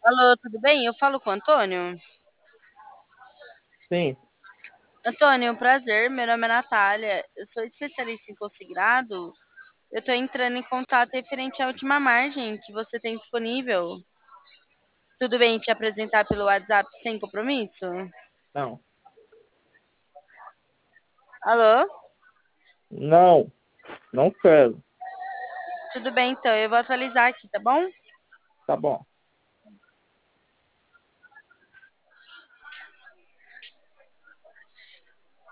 Alô, tudo bem? Eu falo com o Antônio. Sim, Antônio, prazer. Meu nome é Natália. Eu sou especialista em consignado. Eu estou entrando em contato referente à última margem que você tem disponível. Tudo bem te apresentar pelo WhatsApp sem compromisso? não. Alô? Não, não quero. Tudo bem, então. Eu vou atualizar aqui, tá bom? Tá bom.